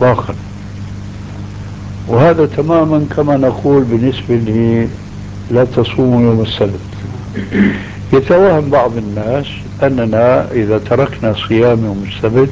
إطلاقا. وهذا تماما كما نقول بالنسبة لي لا تصوموا يوم السبت. يتوهم بعض الناس أننا إذا تركنا صيام يوم السبت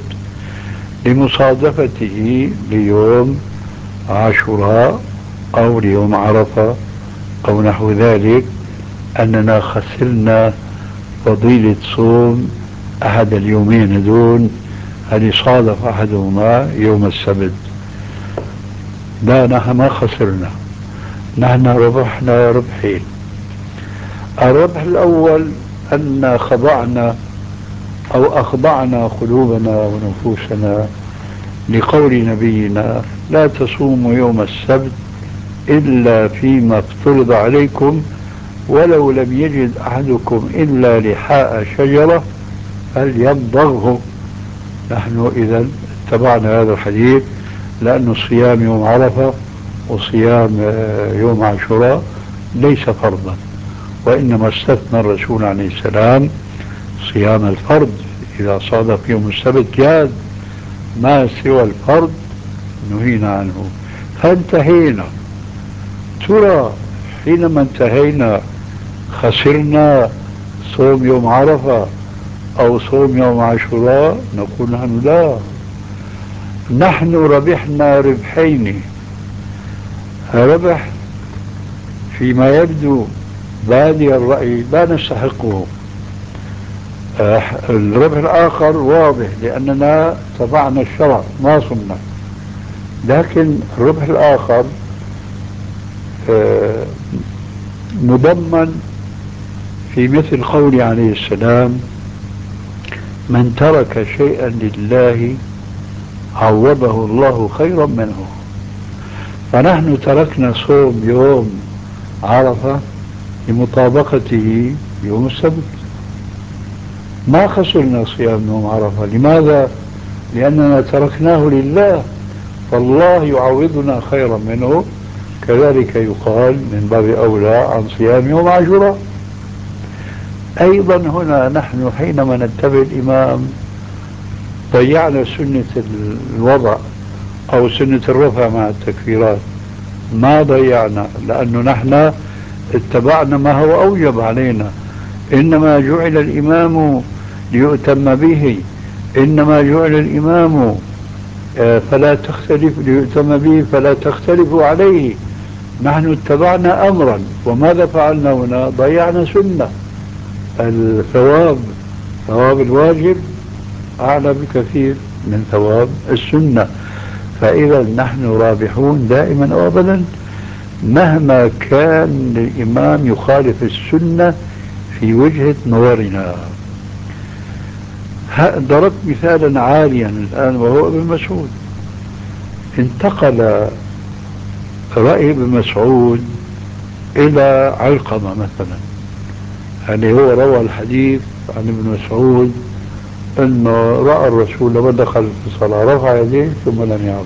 لمصادفته ليوم عاشوراء أو ليوم عرفة أو نحو ذلك أننا خسرنا فضيلة صوم أحد اليومين دون هل صادف أحدهما يوم السبت. لا، نحن ما خسرنا، نحن ربحنا ربحين. الربح الأول أن خضعنا أو أخضعنا قلوبنا ونفوسنا لقول نبينا لا تصوموا يوم السبت إلا فيما افترض عليكم ولو لم يجد أحدكم إلا لحاء شجرة فليمضغه. نحن إذا اتبعنا هذا الحديث، لأن صيام يوم عرفة وصيام يوم عاشوراء ليس فرضا، وإنما استثنى الرسول عليه السلام صيام الفرض إذا صادف يوم السبت جاز، ما سوى الفرض نهينا عنه فانتهينا. ترى حينما انتهينا خسرنا صوم يوم عرفة أو صوم يوم عاشوراء؟ نقول نحن لا، نحن ربحنا ربحين. ربح فيما يبدو بادي الرأي لا نستحقه، الربح الآخر واضح لأننا تبعنا الشرع ما صمنا، لكن الربح الآخر مضمن في مثل قول عليه السلام من ترك شيئا لله عوضه الله خيرا منه. فنحن تركنا صوم يوم عرفة لمطابقته يوم السبت، ما خسرنا صيام يوم عرفة. لماذا؟ لأننا تركناه لله فالله يعوضنا خيرا منه. كذلك يقال من باب أولى عن صيام يوم عاشوراء. أيضا هنا نحن حينما نتبع الإمام ضيعنا سنة الوضع أو سنة الرفع مع التكفيرات. ما ضيعنا، لأنه نحن اتبعنا ما هو أوجب علينا. إنما جعل الإمام ليؤتم به، إنما جعل الإمام فلا تختلف ليؤتم به فلا تختلفوا عليه. نحن اتبعنا أمرا، وماذا فعلنا هنا؟ ضيعنا سنة. الثواب، ثواب الواجب أعلى بكثير من ثواب السنة. فإذا نحن رابحون دائما وأبدا مهما كان الإمام يخالف السنة في وجهة نظرنا. ضربت مثالا عاليا الآن وهو ابن مسعود. انتقل رأي ابن مسعود إلى علقمة مثلا، يعني هو روى الحديث عن ابن مسعود أنه رأى الرسول لما دخل في الصلاة رفع يديه ثم لم يعد.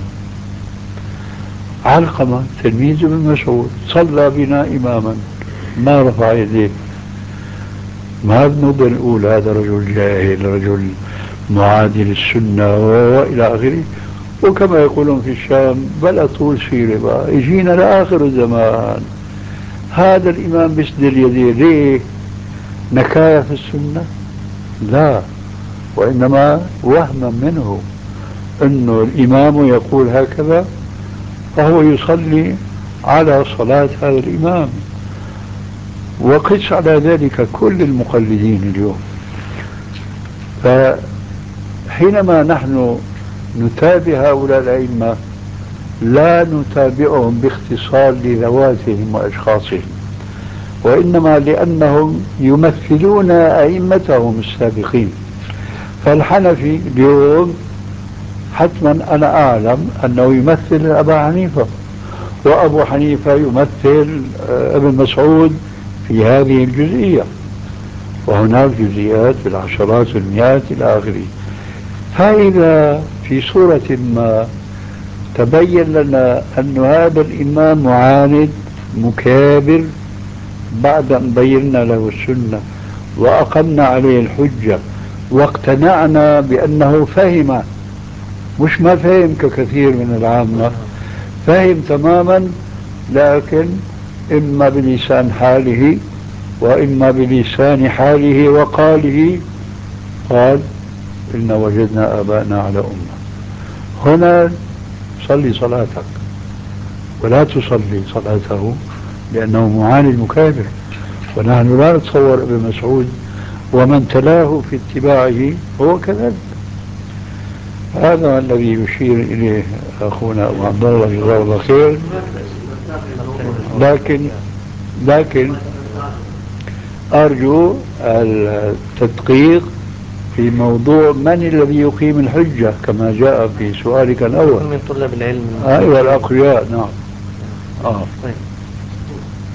علقمة تلميذ ابن مسعود صلى بنا إماما ما رفع يديه، ما بنقدر نقول هذا رجل جاهل، رجل معادي للسنة وإلى آخره. وكما يقولون في الشام بل طول سيرة بقى يجينا لآخر الزمان هذا الإمام بيسدل اليدين ليه؟ نكاية في السنة؟ لا، وإنما وهما منه أنه الإمام يقول هكذا فهو يصلي على صلاة هذا الإمام. وقس على ذلك كل المقلدين اليوم. فحينما نحن نتابع هؤلاء الأئمة لا نتابعهم باختصار لذواتهم وأشخاصهم، وإنما لأنهم يمثلون أئمتهم السابقين. فالحنفي اليوم حتما أنا أعلم أنه يمثل أبا حنيفة، وأبو حنيفة يمثل ابن مسعود في هذه الجزئية، وهناك جزئيات بالعشرات والمئات إلى آخره. فإذا في صورة ما تبين لنا أن هذا الإمام معاند مكابر بعد أن بينا له السنة وأقمنا عليه الحجة واقتنعنا بأنه فهم مش ما فهم ككثير من العامة، فهم تماما، لكن إما بلسان حاله وإما بلسان حاله وقاله قال إنا وجدنا آباءنا على أمة. هنا صلي صلاتك ولا تصلي صلاته، لأنه معاند مكابر، ونحن لا نتصور ابن مسعود ومن تلاه في اتباعه هو كذلك. هذا الذي يشير إليه أخونا أبو عبد الله جزاه الله خير. لكن أرجو التدقيق في موضوع من الذي يقيم الحجة كما جاء في سؤالك الأول. من طلاب العلم أيوة الأقوياء، نعم. طيب.